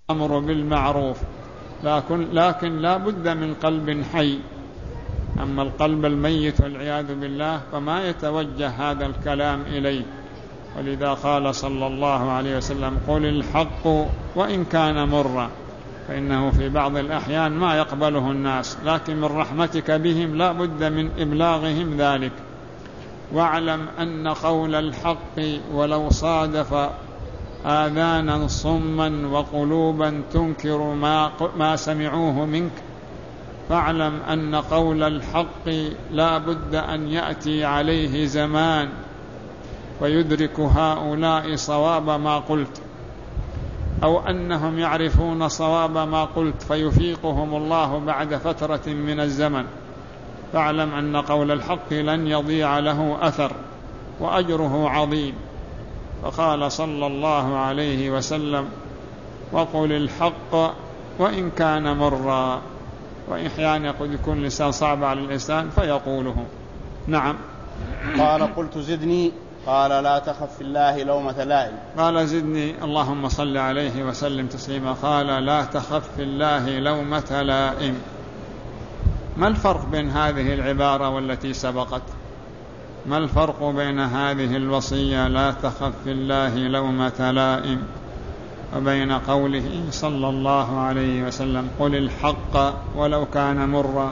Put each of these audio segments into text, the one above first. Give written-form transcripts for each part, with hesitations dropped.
الأمر بالمعروف، لكن لا بد من قلب حي. أما القلب الميت والعياذ بالله فما يتوجه هذا الكلام إليه. ولذا قال صلى الله عليه وسلم: قل الحق وإن كان مرا، فإنه في بعض الأحيان ما يقبله الناس، لكن من رحمتك بهم لا بد من إبلاغهم ذلك. واعلم أن قول الحق ولو صادف آذانا صما وقلوبا تنكر ما سمعوه منك، فاعلم أن قول الحق لا بد أن يأتي عليه زمان ويدرك هؤلاء صواب ما قلت، أو أنهم يعرفون صواب ما قلت فيفيقهم الله بعد فترة من الزمن. فاعلم أن قول الحق لن يضيع له أثر وأجره عظيم. فقال صلى الله عليه وسلم: وقل الحق وإن كان مرا. وأحيانا قد يكون اللسان صعب على الإنسان فيقوله. نعم. قال: قلت زدني. قال: لا تخف في الله لومة لائم. قال: زدني. اللهم صل عليه وسلم تسليما. قال: لا تخف في الله لومة لائم. ما الفرق بين هذه العبارة والتي سبقت؟ ما الفرق بين هذه الوصية لا تخف في الله لومة لائم وبين قوله صلى الله عليه وسلم: قل الحق ولو كان مرا؟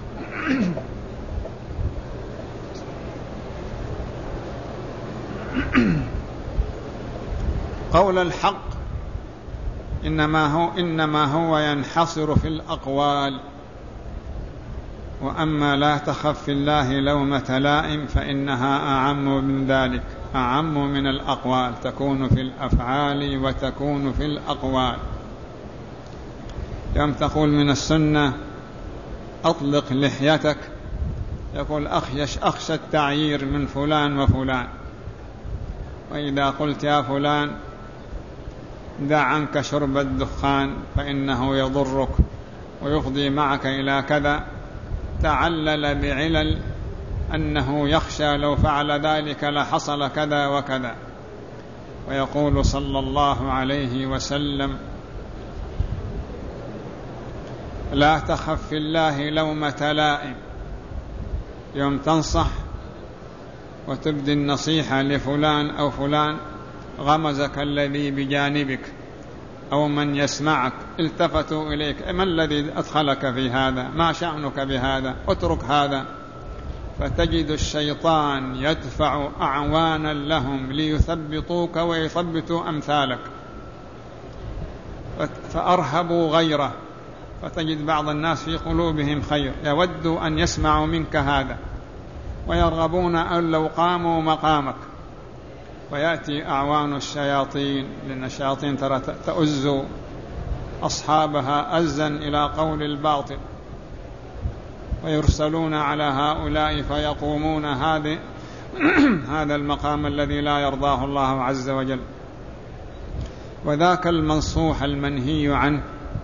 قول الحق إنما هو ينحصر في الأقوال، وأما لا تخف في الله لومة لائم فإنها أعم من ذلك، أعم من الأقوال، تكون في الأفعال وتكون في الأقوال. يوم تقول من السنة أطلق لحيتك، يقول أخشى التعيير من فلان وفلان. وإذا قلت يا فلان دع عنك شرب الدخان فإنه يضرك ويفضي معك إلى كذا، تعلل بعلل أنه يخشى لو فعل ذلك لحصل كذا وكذا. ويقول صلى الله عليه وسلم: لا تخف في الله لومة لائم. يوم تنصح وتبدي النصيحة لفلان أو فلان، غمزك الذي بجانبك أو من يسمعك، التفتوا إليك: ما الذي أدخلك في هذا؟ ما شأنك بهذا؟ اترك هذا. فتجد الشيطان يدفع أعوانا لهم ليثبطوك ويثبتوا أمثالك، فأرهبوا غيره. فتجد بعض الناس في قلوبهم خير، يود أن يسمعوا منك هذا ويرغبون أن لو قاموا مقامك. ويأتي أعوان الشياطين، لأن الشياطين ترى تؤز أصحابها أزا إلى قول الباطل، ويرسلون على هؤلاء فيقومون هذا المقام الذي لا يرضاه الله عز وجل. وذاك المنصوح المنهي عنه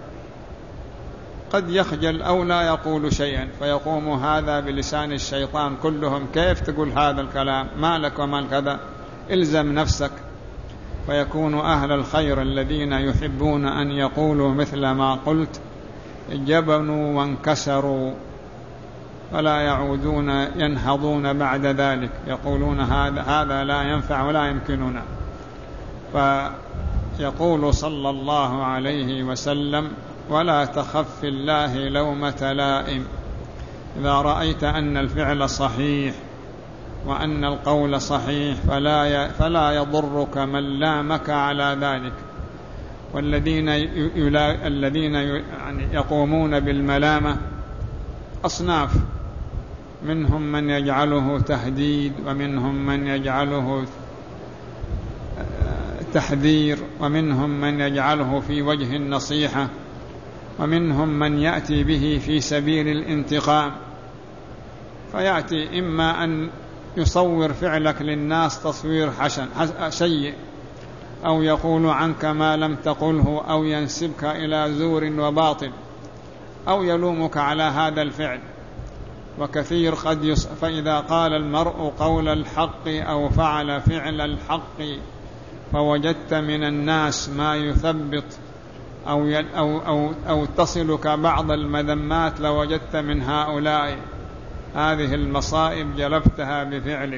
قد يخجل أو لا يقول شيئا، فيقوم هذا بلسان الشيطان كلهم: كيف تقول هذا الكلام؟ ما لك وما كذا، إلزم نفسك. ويكون أهل الخير الذين يحبون أن يقولوا مثل ما قلت جبنوا وانكسروا، ولا يعودون ينهضون بعد ذلك، يقولون هذا لا ينفع ولا يمكننا. فيقول صلى الله عليه وسلم: ولا تخف في الله لومة لائم. إذا رأيت أن الفعل صحيح وأن القول صحيح فلا يضرك من لامك على ذلك. والذين يقومون بالملامة أصناف، منهم من يجعله تهديد، ومنهم من يجعله تحذير، ومنهم من يجعله في وجه النصيحة، ومنهم من يأتي به في سبيل الانتقام. فيأتي إما أن يصور فعلك للناس تصوير سيء، أو يقول عنك ما لم تقله، أو ينسبك إلى زور وباطل، أو يلومك على هذا الفعل. وكثير فإذا قال المرء قول الحق أو فعل فعل الحق فوجدت من الناس ما يثبط أو تصلك بعض المذمات لوجدت من هؤلاء هذه المصائب جلبتها بفعلك،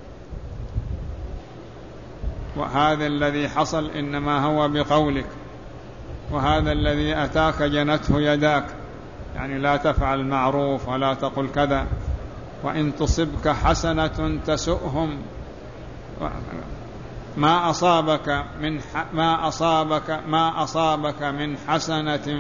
وهذا الذي حصل إنما هو بقولك، وهذا الذي أتاك جنته يداك، يعني لا تفعل معروف ولا تقل كذا. وإن تصبك حسنة تسؤهم، ما أصابك من حسنة،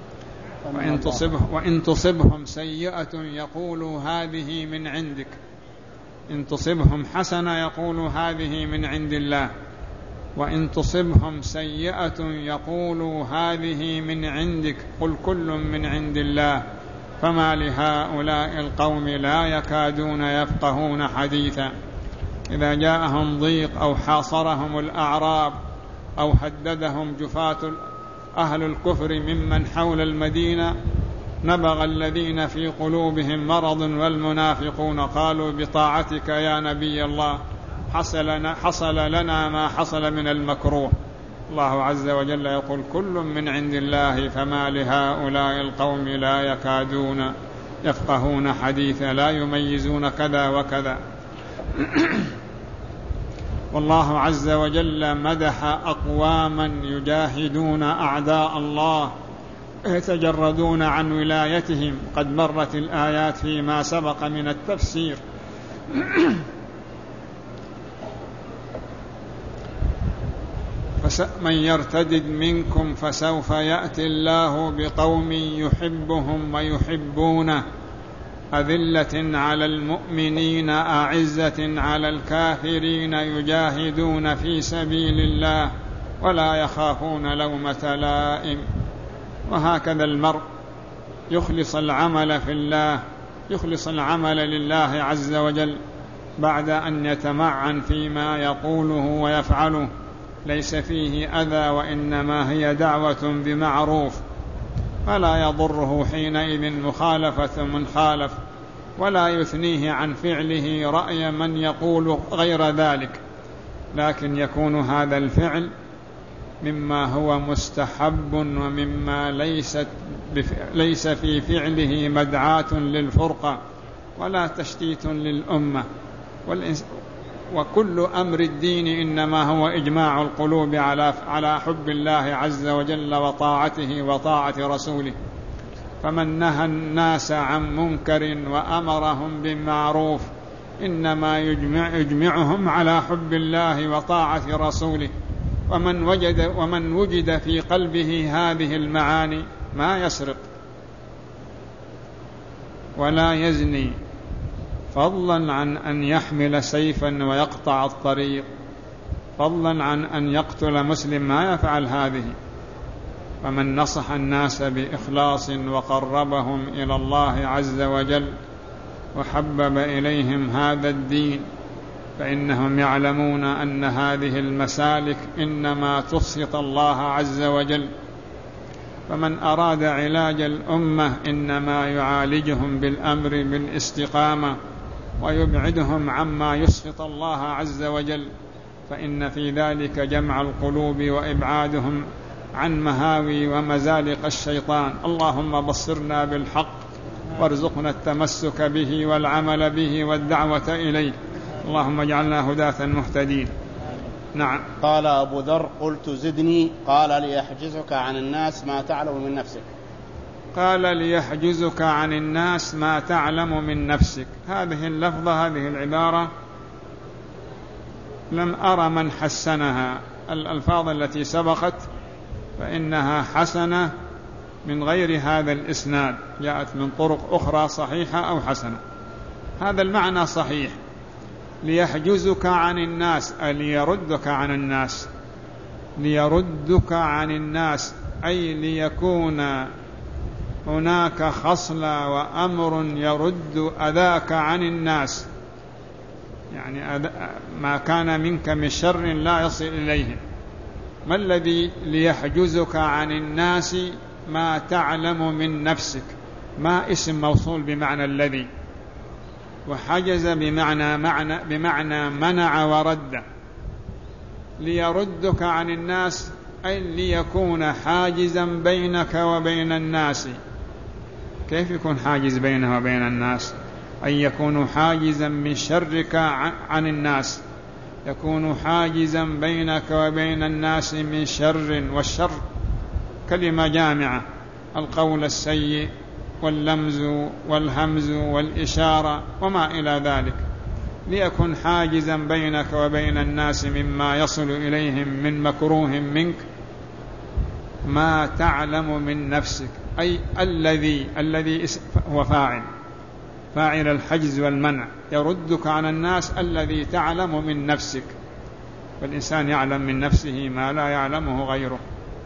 وإن تصبهم سيئة يقولوا هذه من عندك. إن تصبهم حسنة يقولوا هذه من عند الله، وإن تصبهم سيئة يقولوا هذه من عندك، قل كل من عند الله، فما لهؤلاء القوم لا يكادون يفقهون حديثا. إذا جاءهم ضيق أو حاصرهم الأعراب أو هددهم جفاة أهل الكفر ممن حول المدينة، نبغ الذين في قلوبهم مرض والمنافقون قالوا بطاعتك يا نبي الله حصل لنا ما حصل من المكروه. الله عز وجل يقول كل من عند الله، فما لهؤلاء القوم لا يكادون يفقهون حديثا، لا يميزون كذا وكذا. والله عز وجل مدح أقواما يجاهدون أعداء الله يتجردون عن ولايتهم، قد مرت الآيات فيما سبق من التفسير. من يرتدد منكم فسوف يأتي الله بقوم يحبهم ويحبونه، أذلة على المؤمنين أعزة على الكافرين، يجاهدون في سبيل الله ولا يخافون لومة لائم. وهكذا المرء يخلص العمل في الله، يخلص العمل لله عز وجل بعد أن يتمعن فيما يقوله ويفعله، ليس فيه أذى وإنما هي دعوة بمعروف، فلا يضره حينئذ مخالفة من خالف، ولا يثنيه عن فعله رأي من يقول غير ذلك، لكن يكون هذا الفعل مما هو مستحب ومما ليس في فعله مدعاة للفرقة ولا تشتيت للأمة. وكل أمر الدين إنما هو إجماع القلوب على حب الله عز وجل وطاعته وطاعة رسوله. فمن نهى الناس عن منكر وأمرهم بالمعروف إنما يجمعهم على حب الله وطاعة رسوله. ومن وجد في قلبه هذه المعاني ما يسرق ولا يزني، فضلا عن أن يحمل سيفا ويقطع الطريق، فضلا عن أن يقتل مسلم، ما يفعل هذه. فمن نصح الناس بإخلاص وقربهم إلى الله عز وجل وحبب إليهم هذا الدين، فإنهم يعلمون أن هذه المسالك إنما تسخط الله عز وجل. فمن أراد علاج الأمة إنما يعالجهم بالأمر بالاستقامة ويبعدهم عما يسخط الله عز وجل، فإن في ذلك جمع القلوب وإبعادهم عن مهاوي ومزالق الشيطان. اللهم بصرنا بالحق وارزقنا التمسك به والعمل به والدعوة إليه، اللهم اجعلنا هداة مهتدين. نعم. قال أبو ذر قلت زدني، قال ليحجزك عن الناس ما تعلم من نفسك. قال ليحجزك عن الناس ما تعلم من نفسك. هذه اللفظة، هذه العبارة لم أرى من حسنها. الألفاظ التي سبقت فإنها حسنة من غير هذا الإسناد، جاءت من طرق أخرى صحيحة أو حسنة. هذا المعنى صحيح، ليحجزك عن الناس أي ليردك عن الناس، ليردك عن الناس أي ليكون هناك خصلة وأمر يرد أذاك عن الناس، يعني ما كان منك من شر لا يصل إليهم. ما الذي ليحجزك عن الناس؟ ما تعلم من نفسك، ما اسم موصول بمعنى الذي، وحجز بمعنى منع ورد. ليردك عن الناس أي ليكون حاجزا بينك وبين الناس. كيف يكون حاجز بينه وبين الناس؟ أن يكون حاجزا من شرك عن الناس، يكون حاجزا بينك وبين الناس من شر. والشر كلمة جامعة: القول السيء واللمز والهمز والإشارة وما إلى ذلك. ليكن حاجزا بينك وبين الناس مما يصل إليهم من مكروه منك ما تعلم من نفسك. أي الذي هو فاعل الحجز والمنع، يردك عن الناس الذي تعلم من نفسك. والإنسان يعلم من نفسه ما لا يعلمه غيره.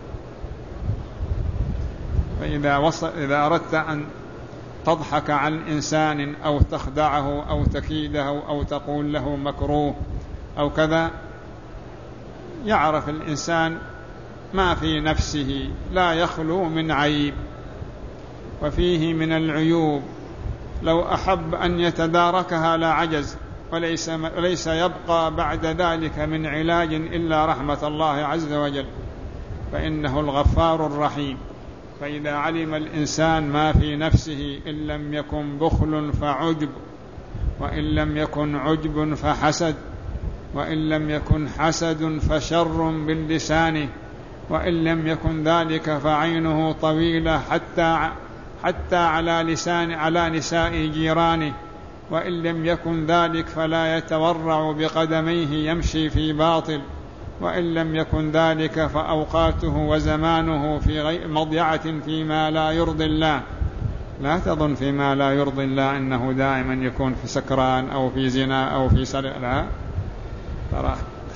فإذا أردت أن تضحك عن الإنسان أو تخدعه أو تكيده أو تقول له مكروه أو كذا، يعرف الإنسان ما في نفسه لا يخلو من عيب، وفيه من العيوب لو أحب أن يتداركها لا عجز، وليس يبقى بعد ذلك من علاج إلا رحمة الله عز وجل، فإنه الغفار الرحيم. فإذا علم الإنسان ما في نفسه إن لم يكن بخل فعجب، وإن لم يكن عجب فحسد، وإن لم يكن حسد فشر باللسان، وإن لم يكن ذلك فعينه طويلة حتى على نساء جيرانه، وإن لم يكن ذلك فلا يتورع بقدميه يمشي في باطل، وإن لم يكن ذلك فأوقاته وزمانه في غير مضيعة فيما لا يرضي الله. لا تظن فيما لا يرضي الله أنه دائما يكون في سكران أو في زنا أو في سرقة، لا، ترى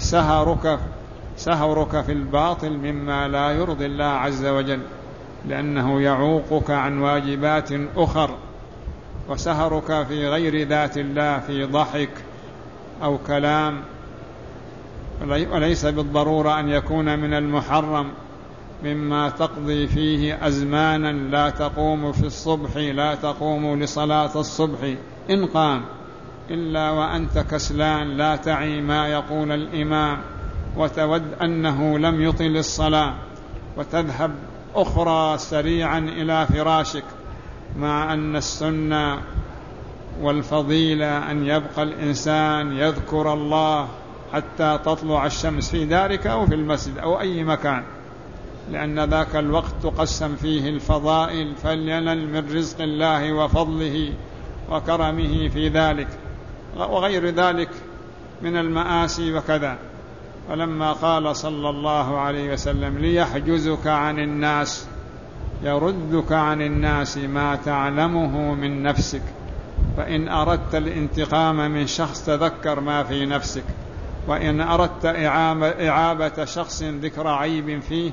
سهرك في الباطل مما لا يرضي الله عز وجل، لأنه يعوقك عن واجبات أخر. وسهرك في غير ذات الله في ضحك أو كلام، وليس بالضرورة أن يكون من المحرم، مما تقضي فيه أزمانا لا تقوم في الصبح، لا تقوم لصلاة الصبح إن قام إلا وأنت كسلان لا تعي ما يقول الإمام، وتود أنه لم يطل الصلاة، وتذهب أخرى سريعا إلى فراشك، مع أن السنة والفضيلة أن يبقى الإنسان يذكر الله حتى تطلع الشمس في دارك أو في المسجد أو أي مكان، لأن ذاك الوقت تقسم فيه الفضائل، فلينل من رزق الله وفضله وكرمه في ذلك، وغير ذلك من المآسي وكذا. ولما قال صلى الله عليه وسلم ليحجزك عن الناس، يردك عن الناس ما تعلمه من نفسك. فإن أردت الانتقام من شخص تذكر ما في نفسك، وإن أردت إعابة شخص ذكر عيب فيه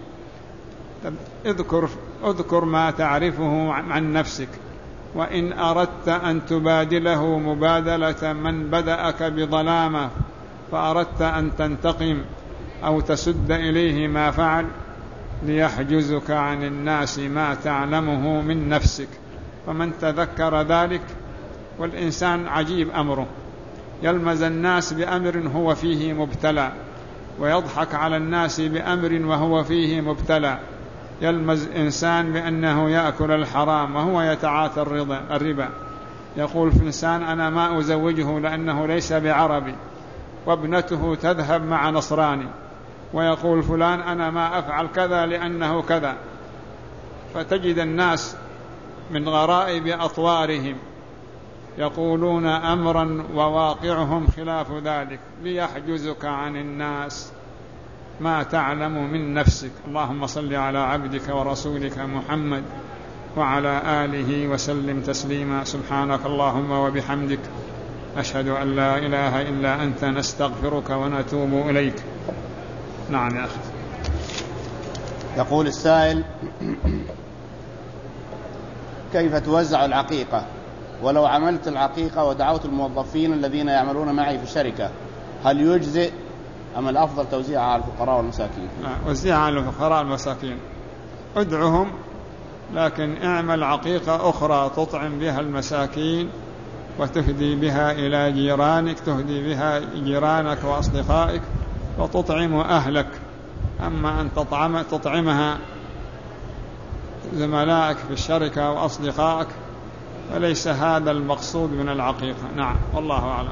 اذكر ما تعرفه عن نفسك. وإن أردت أن تبادله مبادلة من بدأك بظلامة، فأردت أن تنتقم أو تسد إليه ما فعل، ليحجزك عن الناس ما تعلمه من نفسك. فمن تذكر ذلك، والإنسان عجيب أمره، يلمز الناس بأمر هو فيه مبتلى، ويضحك على الناس بأمر وهو فيه مبتلى. يلمز إنسان بأنه يأكل الحرام وهو يتعاطى الربا، يقول في إنسان أنا ما أزوجه لأنه ليس بعربي، وابنته تذهب مع نصراني، ويقول فلان أنا ما أفعل كذا لأنه كذا. فتجد الناس من غرائب أطوارهم يقولون أمرا وواقعهم خلاف ذلك، ليحجزك عن الناس ما تعلم من نفسك. اللهم صل على عبدك ورسولك محمد وعلى آله وسلم تسليما. سبحانك اللهم وبحمدك، أشهد أن لا إله إلا أنت، نستغفرك ونتوب إليك. نعم يا أخي. يقول السائل: كيف توزع العقيقة؟ ولو عملت العقيقة ودعوت الموظفين الذين يعملون معي في الشركة، هل يجزئ أم الأفضل توزيعها على الفقراء والمساكين؟ وزيعها على الفقراء والمساكين، ادعهم، لكن اعمل عقيقة أخرى تطعم بها المساكين وتهدي بها إلى جيرانك، تهدي بها جيرانك وأصدقائك، وتطعم أهلك، أما أن تطعمها زملائك في الشركة وأصدقائك فليس هذا المقصود من العقيقة. نعم، والله أعلم.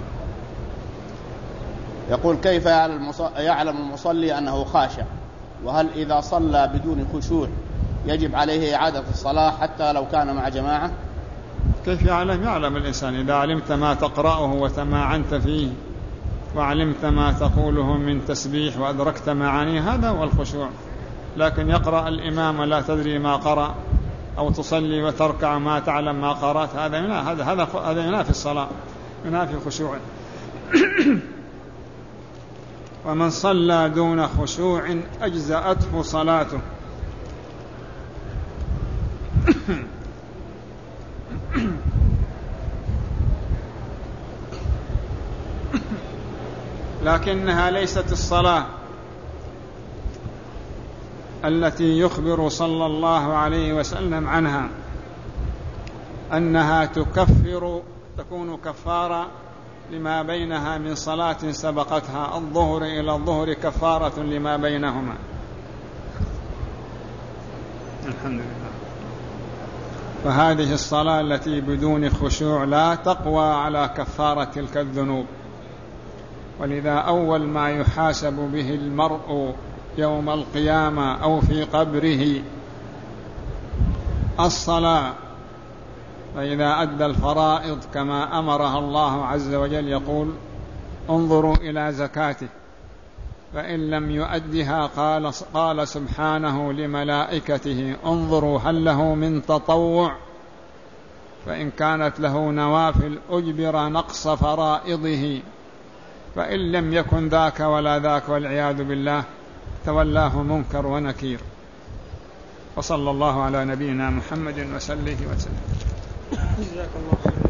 يقول: كيف يعلم المصلي أنه خاشع؟ وهل إذا صلى بدون خشوع يجب عليه إعادة الصلاة حتى لو كان مع جماعة؟ كيف يعلم؟ يعلم الإنسان إذا علمت ما تقرأه وتمعنت فيه وعلمت ما تقوله من تسبيح وأدركت معانيه، هذا هو الخشوع. لكن يقرأ الإمام ولا تدري ما قرأ، أو تصلي وتركع ما تعلم ما قرأت، هذا ينافي الصلاة، ينافي الخشوع. ومن صلى دون خشوع أجزأته صلاته. لكنها ليست الصلاة التي يخبر صلى الله عليه وسلم عنها أنها تكون كفارة لما بينها من صلاة سبقتها، الظهر إلى الظهر كفارة لما بينهما. الحمد لله. فهذه الصلاة التي بدون خشوع لا تقوى على كفارة تلك الذنوب، ولذا أول ما يحاسب به المرء يوم القيامة أو في قبره الصلاة. فإذا أدى الفرائض كما أمرها الله عز وجل يقول: انظروا إلى زكاته، فإن لم يؤدها قال سبحانه لملائكته: انظروا هل له من تطوع، فإن كانت له نوافل أجبر نقص فرائضه، فإن لم يكن ذاك ولا ذاك والعياذ بالله تولاه منكر ونكير. وصلى الله على نبينا محمد وسلم. جزاك الله خير.